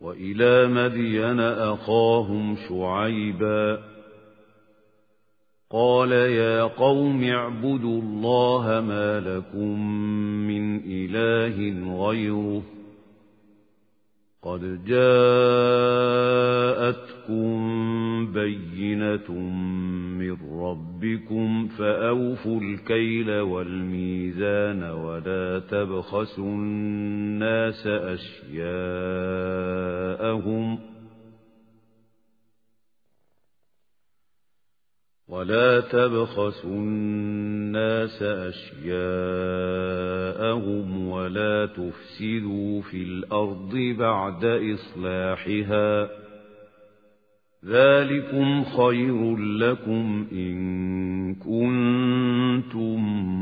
وإلى مدين أخاهم شعيبا قال يا قوم اعبدوا الله ما لكم من إله غيره قد جاءتكم بينة من ربكم فأوفوا الكيل والميزان ولا تبخسوا الناس أشياءهم ولا تفسدوا في الأرض بعد إصلاحها ذلكم خير لكم إن كنتم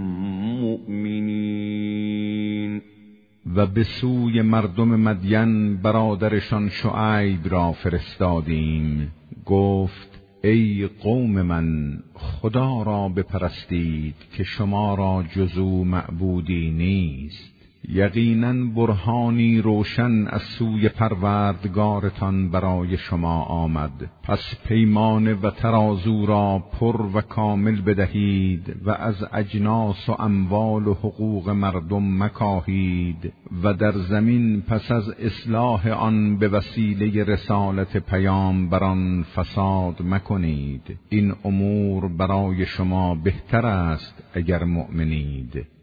مؤمنين. و به سوی مردم مدین برادرشان شعیب را فرستادیم. گفت ای قوم من، خدا را بپرستید که شما را جز او معبودی نیست. یقیناً برهانی روشن از سوی پروردگارتان برای شما آمد. پس پیمان و ترازو را پر و کامل بدهید و از اجناس و اموال و حقوق مردم مکاهید و در زمین پس از اصلاح آن به وسیله رسالت پیامبران فساد مکنید. این امور برای شما بهتر است اگر مؤمنید.